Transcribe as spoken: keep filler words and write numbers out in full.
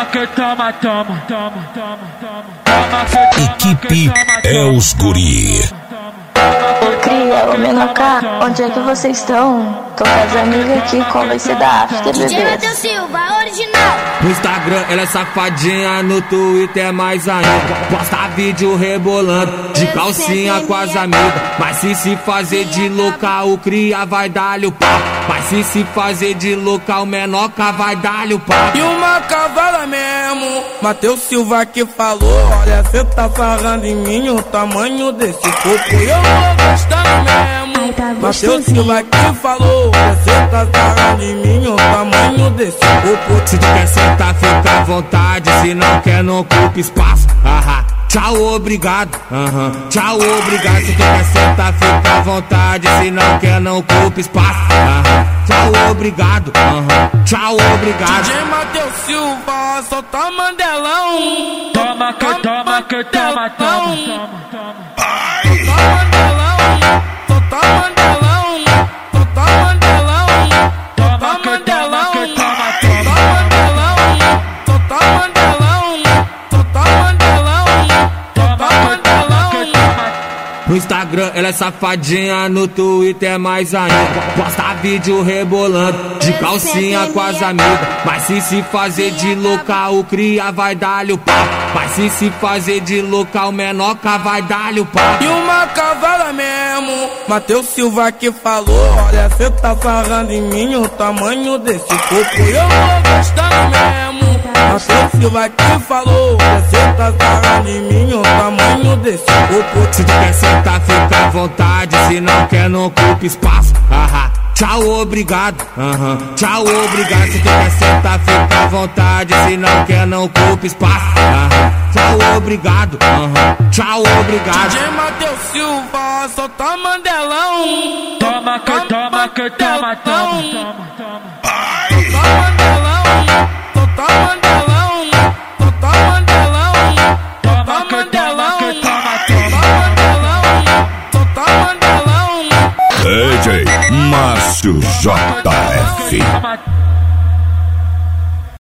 Toma que toma, toma, toma, toma, toma. Equipe é os guri. Ô cria, ô Menocá, onde é que vocês estão? Tô com as amigas aqui, qual vai ser da after, D J bebê? Matheus Silva, original. No Instagram ela é safadinha, no Twitter é mais ainda. Posta vídeo rebolando, de calcinha com as amigas. Mas se se fazer de louca, o cria vai dar-lhe o pau. Mas se se fazer de louca, o Menoca vai dar-lhe o pau. E uma cavala mesmo, Matheus Silva que falou. Olha, cê tá falando em mim, o tamanho desse corpo eu tô gostando mesmo. Matheus Silva que falou. Olha, cê tá falando em mim, o tamanho desse corpo. Se tu quer sentar, fica à vontade. Se não quer, não ocupa espaço. Aham. Tchau, obrigado. Aham. Tchau, obrigado. Se tu quer sentar, fica à vontade. Se não quer, não ocupa espaço. Aham. Tchau, obrigado. Aham. Tchau, obrigado. D J Matheus Silva, solta Mandelão. Toma que toma, que toma, toma, toma. Solta Mandelão, solta Mandelão, solta Mandelão, solta Mandelão, solta Mandelão, solta Mandelão, solta Mandelão, solta Mandelão. No Instagram ela é safadinha, no Twitter é mais ainda. Posta vídeo rebolando, de calcinha com as amigas. Mas se se fazer de louca, o cria vai dar-lhe o pau. Mas se se fazer de louca, o Menoca vai dar-lhe o pau. E uma cavala mesmo, Matheus Silva que falou. Olha, cê tá falando em mim, o tamanho desse corpo eu tô gostando mesmo. Matheus Silva que falou. Olha, cê tá falando em mim, o tamanho desse corpo. Se tu quer sentar, fica à vontade. Se não quer, não ocupa espaço. Aham. Tchau, obrigado. Aham. Tchau, obrigado. Se tu quer sentar, fica à vontade. Se não quer, não ocupa espaço. Aham. Tchau, obrigado. Aham. Tchau, obrigado. D J Matheus Silva, solta Mandelão. Toma que toma, que toma, toma, toma. Solta Mandelão, solta Mandelão, solta Mandelão, solta Mandelão, solta Mandelão. D J Márcio J F.